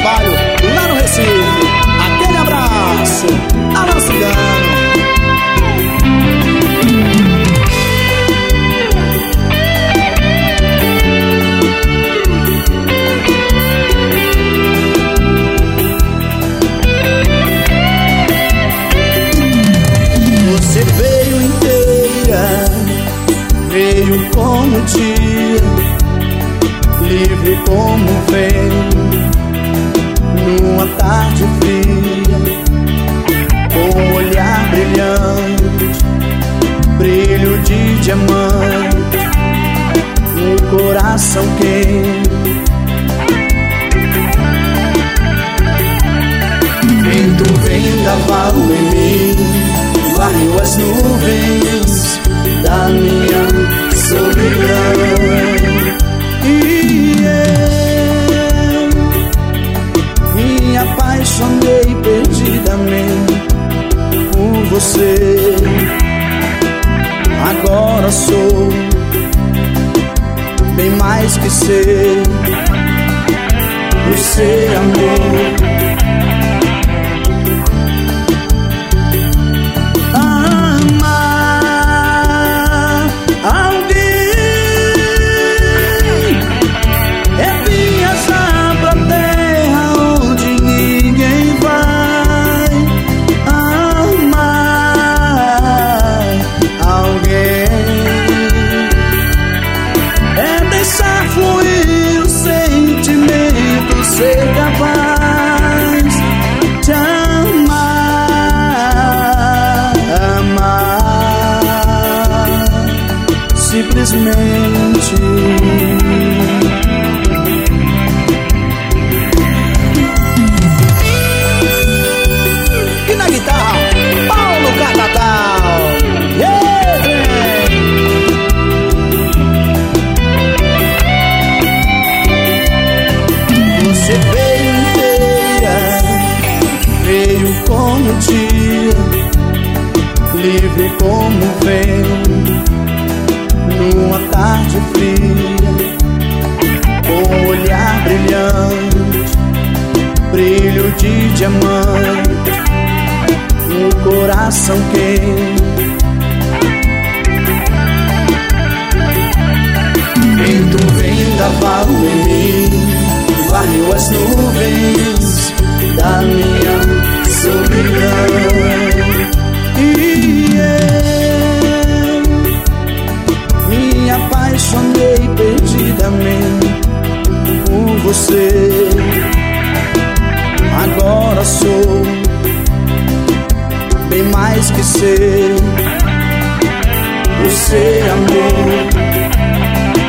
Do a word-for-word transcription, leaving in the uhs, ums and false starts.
Carvalho, lá no Recife. Aquele abraço, alô cigano. Você veio inteira, veio como dia, livre como vento, numa tarde fria, com um olhar brilhante, brilho de diamante, um coração quente. Vento vendaval em mim, varreu as nuvens da minha solidão. E eu me apaixonei perdidamente por você. Agora sou bem mais que ser o seu amor. Ser capaz de amar, amar simplesmente. E na guitarra, Paulo Catatal. Yeah, Você veio inteira, veio como dia, livre como vento, numa tarde fria, com um olhar brilhante, brilho de diamante, um coração quente. Vento vendaval em mim, varreu as nuvens da minha solidão. E eu me apaixonei perdidamente por você. Agora sou bem mais que ser o seu amor.